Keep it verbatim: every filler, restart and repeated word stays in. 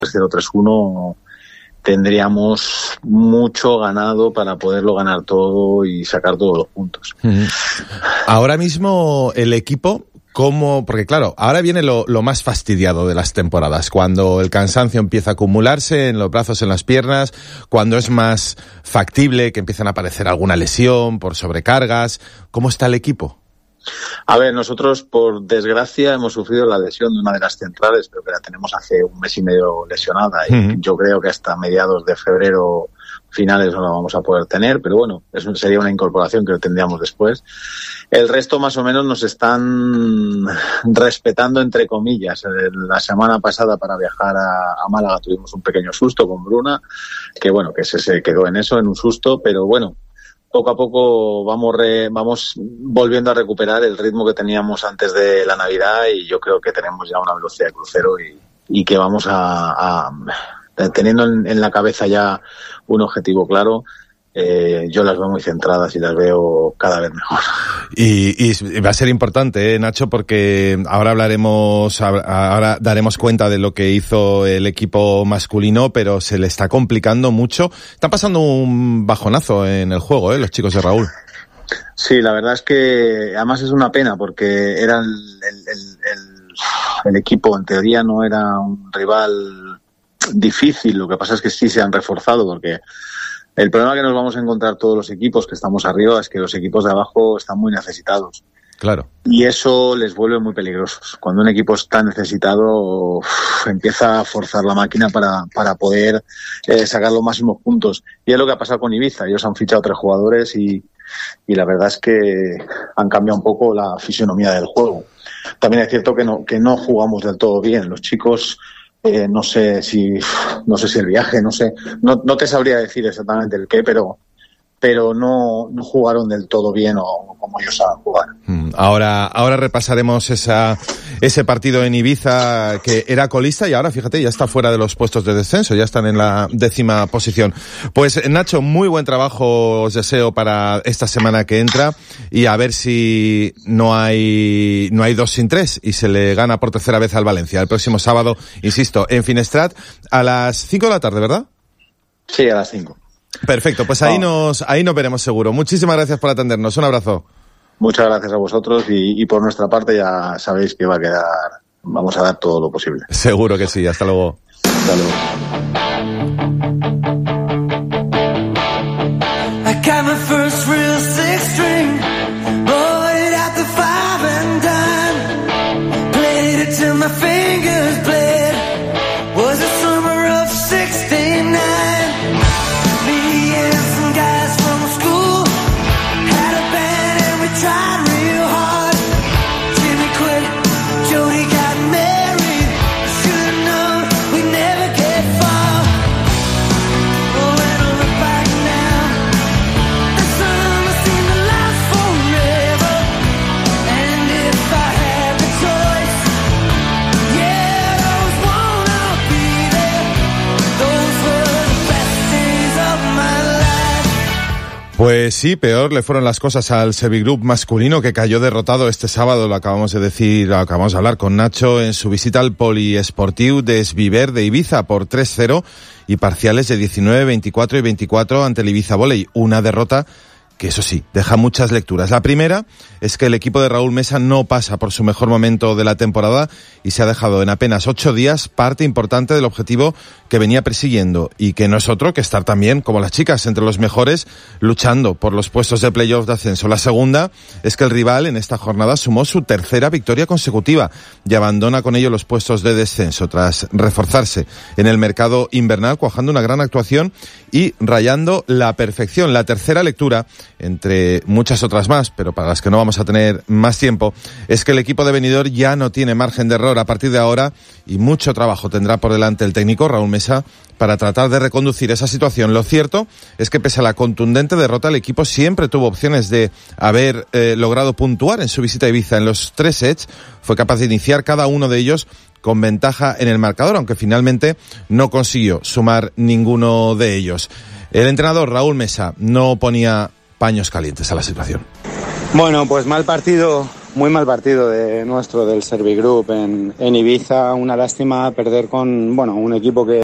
tres cero tres uno tendríamos mucho ganado para poderlo ganar todo y sacar todos los puntos. Uh-huh. Ahora mismo el equipo, ¿cómo? Porque claro, ahora viene lo, lo más fastidiado de las temporadas, cuando el cansancio empieza a acumularse en los brazos, en las piernas, cuando es más factible que empiezan a aparecer alguna lesión por sobrecargas. ¿Cómo está el equipo? A ver, nosotros por desgracia hemos sufrido la lesión de una de las centrales, pero que la tenemos hace un mes y medio lesionada y uh-huh. yo creo que hasta mediados de febrero finales no la vamos a poder tener, pero bueno, eso sería una incorporación que tendríamos después. El resto más o menos nos están respetando entre comillas. La semana pasada para viajar a, a Málaga tuvimos un pequeño susto con Bruna, que bueno, que se, se quedó en eso, en un susto, pero bueno, poco a poco vamos re, vamos volviendo a recuperar el ritmo que teníamos antes de la Navidad y yo creo que tenemos ya una velocidad de crucero y, y que vamos a, a teniendo en, en la cabeza ya un objetivo claro. Eh, yo las veo muy centradas y las veo cada vez mejor. Y, y va a ser importante, ¿eh, Nacho? Porque ahora hablaremos, ahora daremos cuenta de lo que hizo el equipo masculino, pero se le está complicando mucho. Están pasando un bajonazo en el juego, ¿eh? Los chicos de Raúl. Sí, la verdad es que además es una pena porque era el, el, el, el, el equipo, en teoría no era un rival difícil, lo que pasa es que sí se han reforzado porque el problema que nos vamos a encontrar todos los equipos que estamos arriba es que los equipos de abajo están muy necesitados. Claro. Y eso les vuelve muy peligrosos. Cuando un equipo está necesitado, uf, empieza a forzar la máquina para, para poder eh, sacar los máximos puntos. Y es lo que ha pasado con Ibiza. Ellos han fichado tres jugadores y, y la verdad es que han cambiado un poco la fisionomía del juego. También es cierto que no, que no jugamos del todo bien. Los chicos... Eh, no sé si no sé si el viaje, no sé, no, no te sabría decir exactamente el qué, pero pero no, no jugaron del todo bien o como ellos saben jugar. Ahora, ahora repasaremos esa, ese partido en Ibiza que era colista y ahora, fíjate, ya está fuera de los puestos de descenso, ya están en la décima posición. Pues Nacho, muy buen trabajo os deseo para esta semana que entra y a ver si no hay, no hay dos sin tres y se le gana por tercera vez al Valencia el próximo sábado, insisto, en Finestrat a las cinco de la tarde, ¿verdad? Sí, a las cinco. Perfecto, pues ahí nos ahí nos veremos seguro. Muchísimas gracias por atendernos. Un abrazo. Muchas gracias a vosotros y, y por nuestra parte ya sabéis que va a quedar, vamos a dar todo lo posible. Seguro que sí. Hasta luego. Hasta luego. Pues sí, peor le fueron las cosas al Sevigroup masculino que cayó derrotado este sábado, lo acabamos de decir, lo acabamos de hablar con Nacho en su visita al Poliesportiu de Esviver de Ibiza por tres cero y parciales de diecinueve, veinticuatro y veinticuatro ante el Ibiza Volley. Una derrota que eso sí, deja muchas lecturas. La primera es que el equipo de Raúl Mesa no pasa por su mejor momento de la temporada y se ha dejado en apenas ocho días parte importante del objetivo que venía persiguiendo y que no es otro que estar también, como las chicas, entre los mejores, luchando por los puestos de playoff de ascenso. La segunda es que el rival en esta jornada sumó su tercera victoria consecutiva y abandona con ello los puestos de descenso tras reforzarse en el mercado invernal, cuajando una gran actuación y rayando la perfección. La tercera lectura, entre muchas otras más, pero para las que no vamos a tener más tiempo, es que el equipo de Benidorm ya no tiene margen de error a partir de ahora y mucho trabajo tendrá por delante el técnico Raúl Mesa para tratar de reconducir esa situación. Lo cierto es que pese a la contundente derrota, el equipo siempre tuvo opciones de haber eh, logrado puntuar en su visita a Ibiza. En los tres sets fue capaz de iniciar cada uno de ellos con ventaja en el marcador, aunque finalmente no consiguió sumar ninguno de ellos. El entrenador Raúl Mesa no ponía paños calientes a la situación. Bueno, pues mal partido Muy mal partido de nuestro del Servigroup en, en Ibiza, una lástima perder con bueno un equipo que